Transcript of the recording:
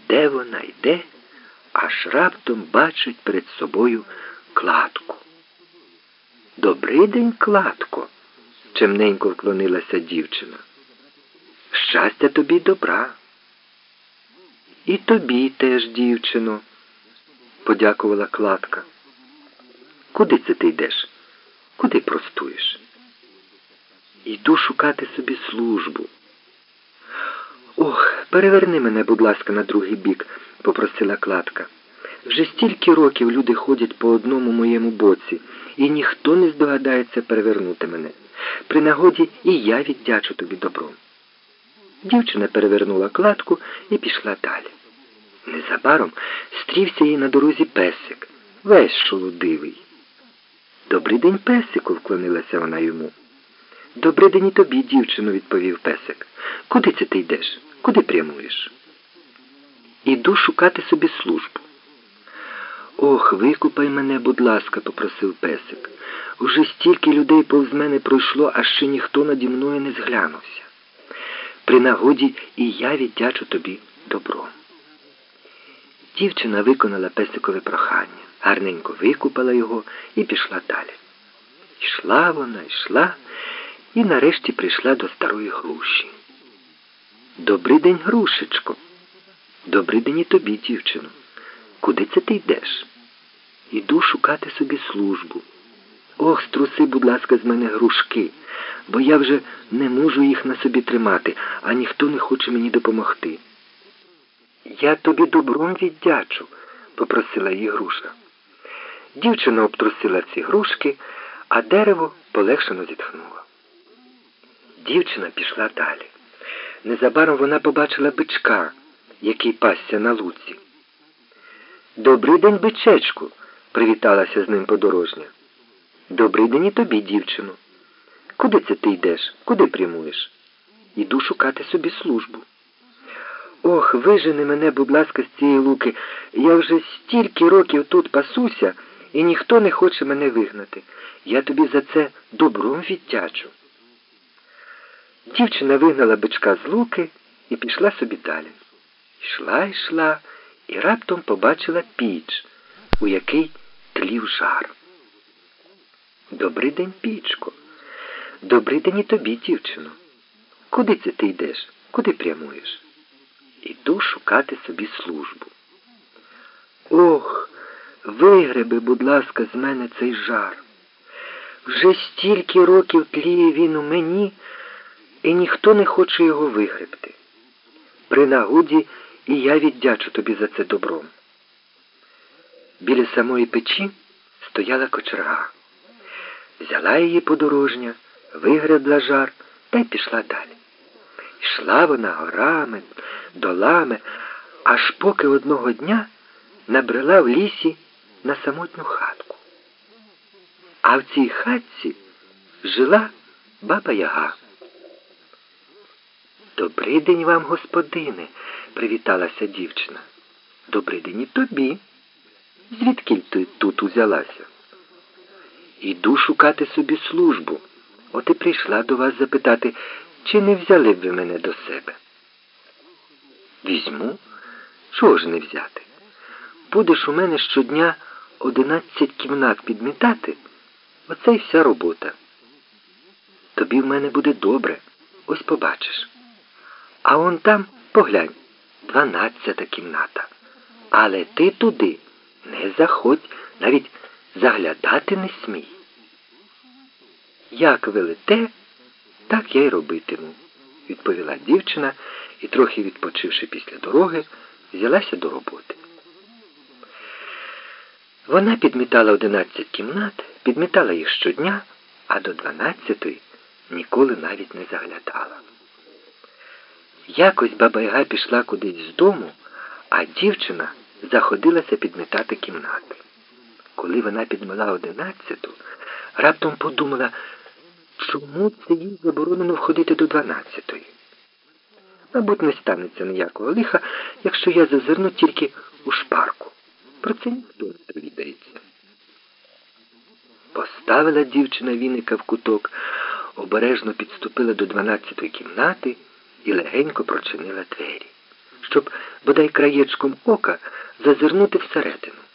вона йде, аж раптом бачить перед собою Кладку. «Добрий день, Кладко!» – чемненько вклонилася дівчина. «Щастя тобі й добра!» «І тобі теж, дівчино!» – подякувала Кладка. «Куди це ти йдеш? Куди простуєш?» «Йду шукати собі службу». «Ох, переверни мене, будь ласка, на другий бік», – попросила Кладка. «Вже стільки років люди ходять по одному моєму боці, і ніхто не здогадається перевернути мене. При нагоді і я віддячу тобі добром». Дівчина перевернула Кладку і пішла далі. Незабаром стрівся їй на дорозі песик, весь шолудивий. «Добрий день, песику», – вклонилася вона йому. «Добрий день і тобі, дівчино», – відповів песик. «Куди це ти йдеш? Куди прямуєш?» «Іду шукати собі службу». «Ох, викупай мене, будь ласка», – попросив песик. «Уже стільки людей повз мене пройшло, а ще ніхто наді мною не зглянувся. При нагоді і я віддячу тобі добром». Дівчина виконала песикове прохання, гарненько викупала його і пішла далі. Йшла вона, йшла, і нарешті прийшла до старої груші. «Добрий день, грушечко!» «Добрий день і тобі, дівчино! Куди це ти йдеш?» «Іду шукати собі службу». «Ох, струси, будь ласка, з мене грушки, бо я вже не можу їх на собі тримати, а ніхто не хоче мені допомогти». «Я тобі добром віддячу», – попросила її груша. Дівчина обтрусила ці грушки, а дерево полегшено зітхнуло. Дівчина пішла далі. Незабаром вона побачила бичка, який пасся на луці. «Добрий день, бичечку», – привіталася з ним подорожня. «Добрий день і тобі, дівчино. Куди це ти йдеш? Куди прямуєш?» «Іду шукати собі службу». «Ох, вижени мене, будь ласка, з цієї луки. Я вже стільки років тут пасуся, і ніхто не хоче мене вигнати. Я тобі за це добром віддячу». Дівчина вигнала бичка з луки і пішла собі далі. Йшла і раптом побачила піч, у якій тлів жар. «Добрий день, пічко! Добрий день і тобі, дівчино! Куди це ти йдеш? Куди прямуєш?» «Іду шукати собі службу». «Ох, вигреби, будь ласка, з мене цей жар. Вже стільки років тліє він у мені, і ніхто не хоче його вигребти. При нагоді і я віддячу тобі за це добром». Біля самої печі стояла кочерга. Взяла її подорожня, вигребла жар та й пішла далі. Йшла вона горами, долами, аж поки одного дня набрела в лісі на самотню хатку. А в цій хатці жила баба Яга. «Добрий день вам, господине», – привіталася дівчина. «Добрий день і тобі. Звідкіль ти тут узялася?» «Іду шукати собі службу. От і прийшла до вас запитати, чи не взяли б ви мене до себе?» «Візьму. Чого ж не взяти? Будеш у мене щодня 11 кімнат підмітати, оце й вся робота. Тобі в мене буде добре, ось побачиш. А он там, поглянь, 12-та кімната. Але ти туди не заходь, навіть заглядати не смій». «Як велите, так я й робитиму», – відповіла дівчина і, трохи відпочивши після дороги, взялася до роботи. Вона підмітала 11 кімнат, підмітала їх щодня, а до 12-ї ніколи навіть не заглядала. Якось баба Яга пішла кудись з дому, а дівчина заходилася підмітати кімнати. Коли вона підмила 11-ту, раптом подумала, чому це їй заборонено входити до 12-ї? Мабуть, не станеться ніякого лиха, якщо я зазирну тільки у шпарку. Про це ніхто не довідається. Поставила дівчина віника в куток, обережно підступила до 12-ї кімнати і легенько прочинила двері. щоб бодай краєчком ока зазирнути всередину.